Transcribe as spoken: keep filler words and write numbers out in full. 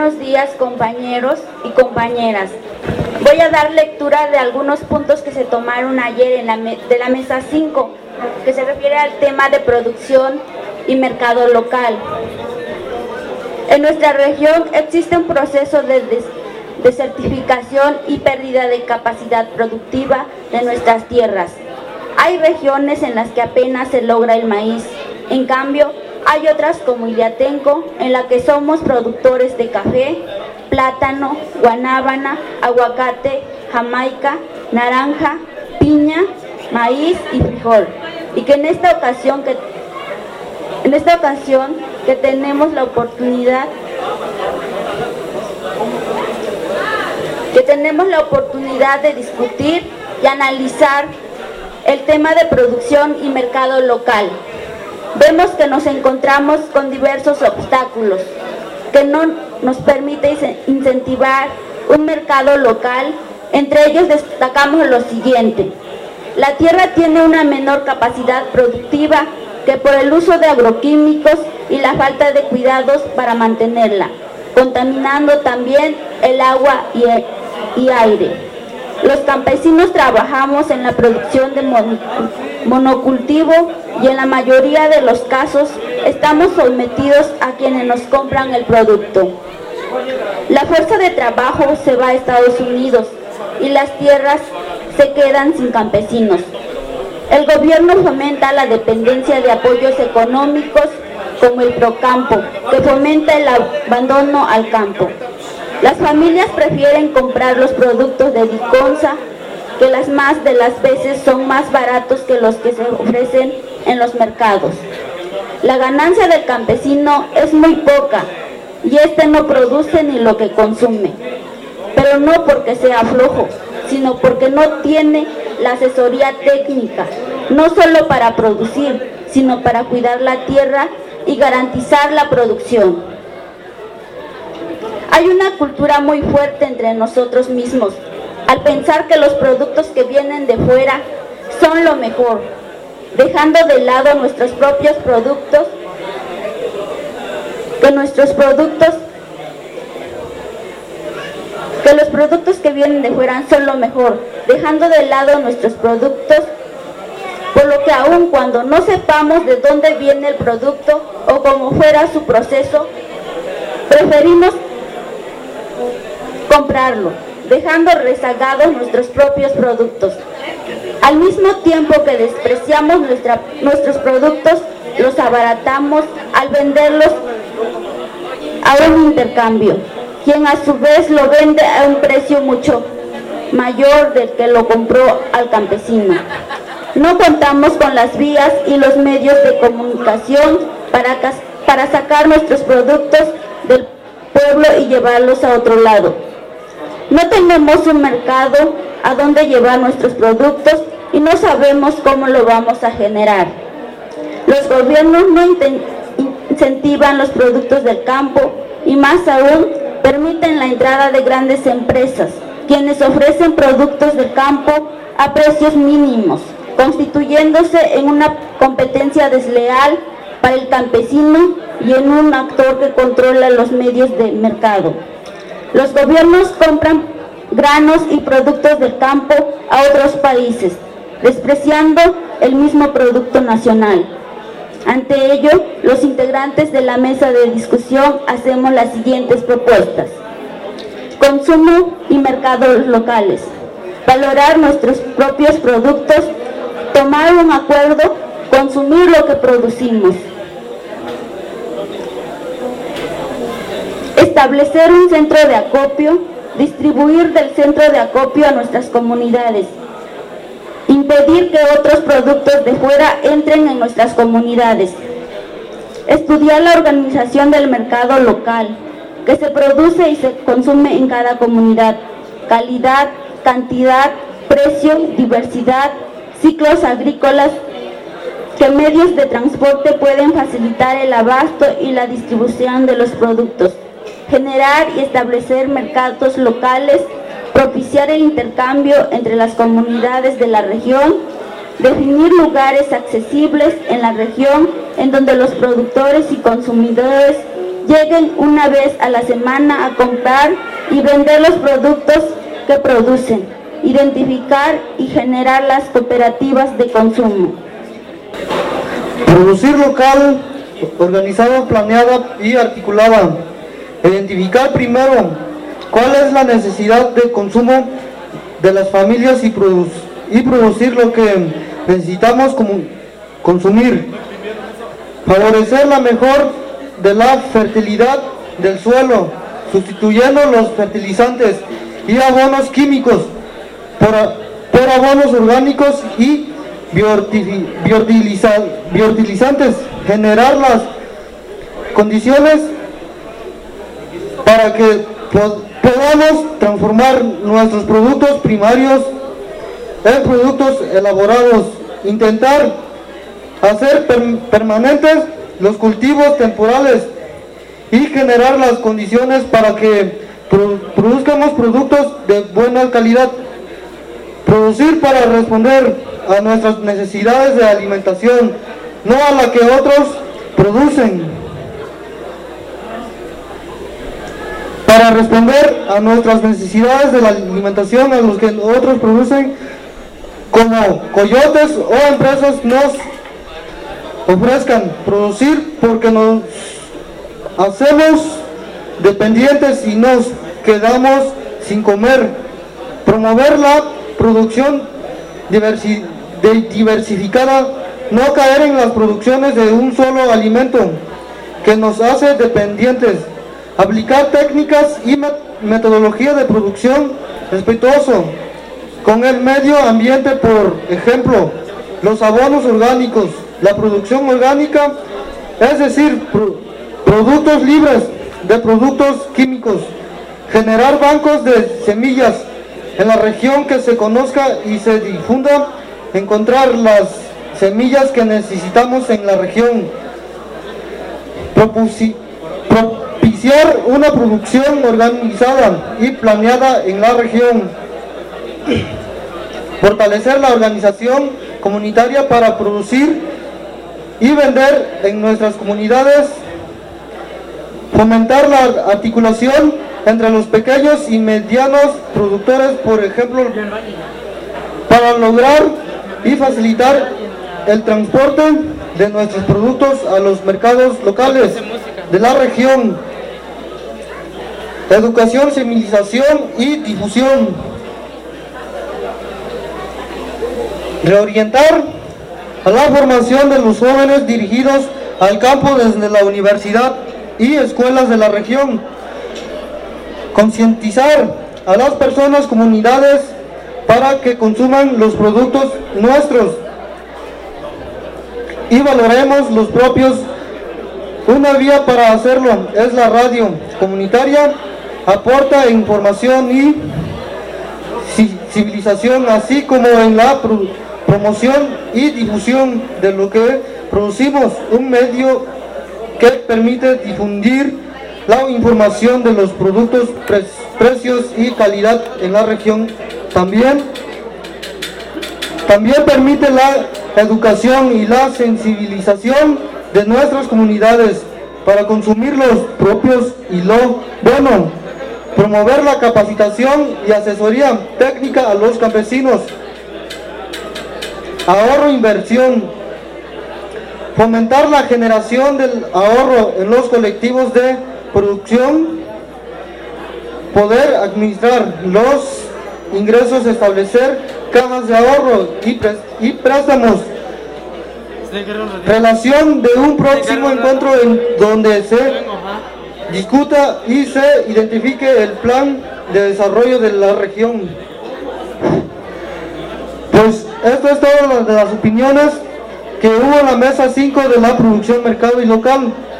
Buenos días, compañeros y compañeras. Voy a dar lectura de algunos puntos que se tomaron ayer en la de la mesa cinco, que se refiere al tema de producción y mercado local. En nuestra región existe un proceso de desertificación y pérdida de capacidad productiva de nuestras tierras. Hay regiones en las que apenas se logra el maíz. En cambio, hay otras como Iliatenco, en la que somos productores de café, plátano, guanábana, aguacate, jamaica, naranja, piña, maíz y frijol. Y que en esta ocasión que en esta ocasión que tenemos la oportunidad que tenemos la oportunidad de discutir y analizar el tema de producción y mercado local. Vemos que nos encontramos con diversos obstáculos que no nos permiten incentivar un mercado local. Entre ellos destacamos lo siguiente: la tierra tiene una menor capacidad productiva que por el uso de agroquímicos y la falta de cuidados para mantenerla, contaminando también el agua y, el, y aire. Los campesinos trabajamos en la producción de mon, monocultivo y en la mayoría de los casos estamos sometidos a quienes nos compran el producto. La fuerza de trabajo se va a Estados Unidos y las tierras se quedan sin campesinos. El gobierno fomenta la dependencia de apoyos económicos como el Procampo, que fomenta el abandono al campo. Las familias prefieren comprar los productos de Diconsa, que las más de las veces son más baratos que los que se ofrecen en los mercados. La ganancia del campesino es muy poca y este no produce ni lo que consume, pero no porque sea flojo, sino porque no tiene la asesoría técnica, no solo para producir, sino para cuidar la tierra y garantizar la producción. Hay una cultura muy fuerte entre nosotros mismos, al pensar que los productos que vienen de fuera son lo mejor, dejando de lado nuestros propios productos, que nuestros productos, que los productos que vienen de fuera son lo mejor, dejando de lado nuestros productos, por lo que aun cuando no sepamos de dónde viene el producto o cómo fuera su proceso, preferimos comprarlo, dejando rezagados nuestros propios productos. Al mismo tiempo que despreciamos nuestra, nuestros productos, los abaratamos al venderlos a un intercambio, quien a su vez lo vende a un precio mucho mayor del que lo compró al campesino. No contamos con las vías y los medios de comunicación para, para sacar nuestros productos del pueblo y llevarlos a otro lado. No tenemos un mercado a donde llevar nuestros productos y no sabemos cómo lo vamos a generar. Los gobiernos no incentivan los productos del campo y más aún permiten la entrada de grandes empresas, quienes ofrecen productos del campo a precios mínimos, constituyéndose en una competencia desleal para el campesino y en un actor que controla los medios de mercado. Los gobiernos compran granos y productos del campo a otros países, despreciando el mismo producto nacional. Ante ello, los integrantes de la mesa de discusión hacemos las siguientes propuestas: consumo y mercados locales, valorar nuestros propios productos, tomar un acuerdo, consumir lo que producimos, establecer un centro de acopio, distribuir del centro de acopio a nuestras comunidades, impedir que otros productos de fuera entren en nuestras comunidades, estudiar la organización del mercado local, que se produce y se consume en cada comunidad, calidad, cantidad, precio, diversidad, ciclos agrícolas, que medios de transporte pueden facilitar el abasto y la distribución de los productos, generar y establecer mercados locales, propiciar el intercambio entre las comunidades de la región, definir lugares accesibles en la región en donde los productores y consumidores lleguen una vez a la semana a comprar y vender los productos que producen, identificar y generar las cooperativas de consumo. Producir local, organizada, planeada y articulada. Identificar primero cuál es la necesidad de consumo de las familias y, produ y producir lo que necesitamos como consumir. Favorecer la mejor de la fertilidad del suelo, sustituyendo los fertilizantes y abonos químicos por, por abonos orgánicos y bioutiliza, bioutilizantes. Generar las condiciones para que podamos transformar nuestros productos primarios en productos elaborados. Intentar hacer per permanentes los cultivos temporales y generar las condiciones para que pro produzcamos productos de buena calidad. Producir para responder a nuestras necesidades de alimentación, no a la que otros producen. Para responder a nuestras necesidades de la alimentación a los que otros producen, como coyotes o empresas nos ofrezcan. Producir porque nos hacemos dependientes y nos quedamos sin comer. Promover la producción diversi de diversificada, no caer en las producciones de un solo alimento que nos hace dependientes. Aplicar técnicas y metodología de producción respetuoso con el medio ambiente, por ejemplo, los abonos orgánicos, la producción orgánica, es decir, pro productos libres de productos químicos. Generar bancos de semillas en la región que se conozca y se difunda. Encontrar las semillas que necesitamos en la región. Propusi propiciar una producción organizada y planeada en la región. Fortalecer la organización comunitaria para producir y vender en nuestras comunidades. Fomentar la articulación entre los pequeños y medianos productores, por ejemplo, para lograr y facilitar el transporte de nuestros productos a los mercados locales de la región. Educación, sensibilización y difusión. Reorientar a la formación de los jóvenes dirigidos al campo desde la universidad y escuelas de la región. Concientizar a las personas, comunidades, para que consuman los productos nuestros y valoremos los propios. Una vía para hacerlo es la radio comunitaria. Aporta información y civilización, así como en la pro promoción y difusión de lo que producimos, un medio que permite difundir la información de los productos, pre precios y calidad en la región. También, también permite la educación y la sensibilización de nuestras comunidades para consumir los propios y lo bueno. Promover la capacitación y asesoría técnica a los campesinos. Ahorro e inversión. Fomentar la generación del ahorro en los colectivos de producción. Poder administrar los ingresos, establecer cajas de ahorro y, y préstamos. Relación de un próximo encuentro en donde se discuta y se identifique el plan de desarrollo de la región. Pues esto es todo de las opiniones que hubo en la mesa cinco de la producción, mercado y local.